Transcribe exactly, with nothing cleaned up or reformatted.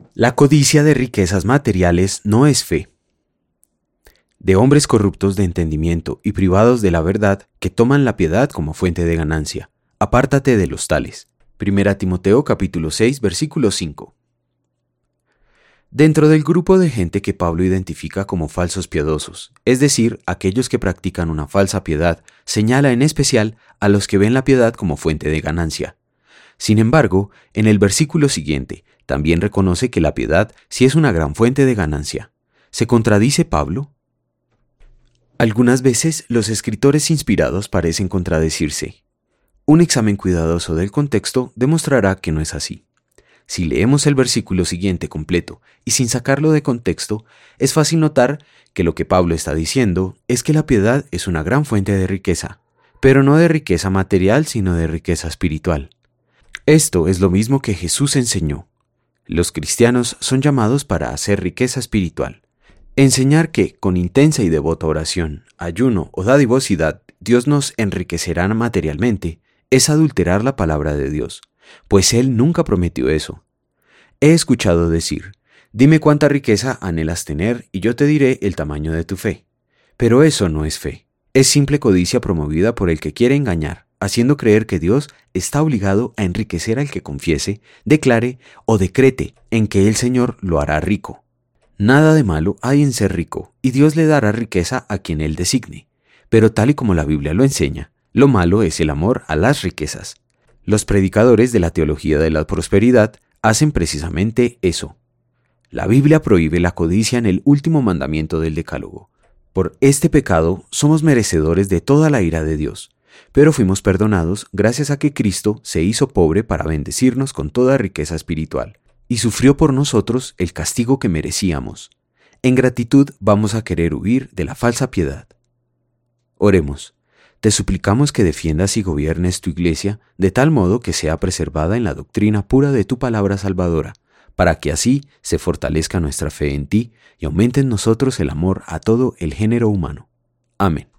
La codicia de riquezas materiales no es fe. De hombres corruptos de entendimiento y privados de la verdad, que toman la piedad como fuente de ganancia. Apártate de los tales. Primera Timoteo capítulo seis, versículo cinco. Dentro del grupo de gente que Pablo identifica como falsos piadosos, es decir, aquellos que practican una falsa piedad, señala en especial a los que ven la piedad como fuente de ganancia. Sin embargo, en el versículo siguiente, también reconoce que la piedad sí es una gran fuente de ganancia. ¿Se contradice Pablo? Algunas veces los escritores inspirados parecen contradecirse. Un examen cuidadoso del contexto demostrará que no es así. Si leemos el versículo siguiente completo y sin sacarlo de contexto, es fácil notar que lo que Pablo está diciendo es que la piedad es una gran fuente de riqueza, pero no de riqueza material, sino de riqueza espiritual. Esto es lo mismo que Jesús enseñó. Los cristianos son llamados para hacer riqueza espiritual. Enseñar que, con intensa y devota oración, ayuno o dadivosidad, Dios nos enriquecerá materialmente, es adulterar la palabra de Dios, pues Él nunca prometió eso. He escuchado decir, dime cuánta riqueza anhelas tener y yo te diré el tamaño de tu fe. Pero eso no es fe, es simple codicia promovida por el que quiere engañar, haciendo creer que Dios está obligado a enriquecer al que confiese, declare o decrete en que el Señor lo hará rico. Nada de malo hay en ser rico, y Dios le dará riqueza a quien Él designe. Pero tal y como la Biblia lo enseña, lo malo es el amor a las riquezas. Los predicadores de la teología de la prosperidad hacen precisamente eso. La Biblia prohíbe la codicia en el último mandamiento del Decálogo. Por este pecado somos merecedores de toda la ira de Dios, pero fuimos perdonados gracias a que Cristo se hizo pobre para bendecirnos con toda riqueza espiritual, y sufrió por nosotros el castigo que merecíamos. En gratitud vamos a querer huir de la falsa piedad. Oremos. Te suplicamos que defiendas y gobiernes tu iglesia de tal modo que sea preservada en la doctrina pura de tu palabra salvadora, para que así se fortalezca nuestra fe en ti y aumente en nosotros el amor a todo el género humano. Amén.